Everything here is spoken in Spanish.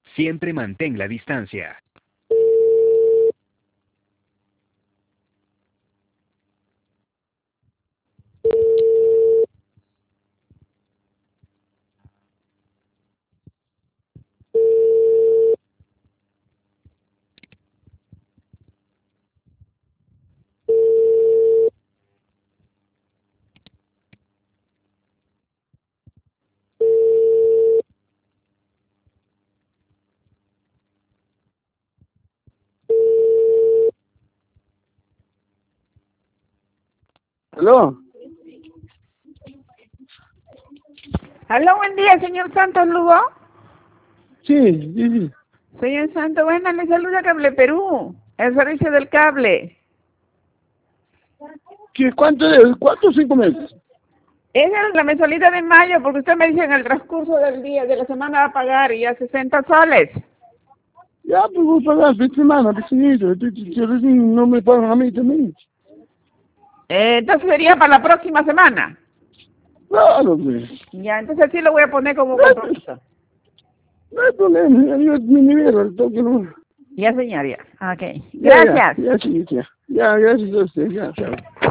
Siempre mantén la distancia. ¿Aló? Aló, buen día, señor Santos Lugo. Sí, sí, sí. Señor Santos, bueno, le saluda Cable Perú, el servicio del cable. ¿Cuánto 5 meses? Esa es la mensualidad de mayo, porque usted me dice en el transcurso del día, de la semana va a pagar y a 60 soles. Ya, pues voy a pagar fin de semana, pequeñito. Recién no me pagan a mí también. Entonces sería para la próxima semana. Claro, pues. Ya, entonces sí lo voy a poner como No hay, compromiso. no hay problema, yo mi nivel, al toque no. Ya, señor, ya. Ok. Ya, Gracias. sí, ya. Ya, gracias a usted, ya, chao.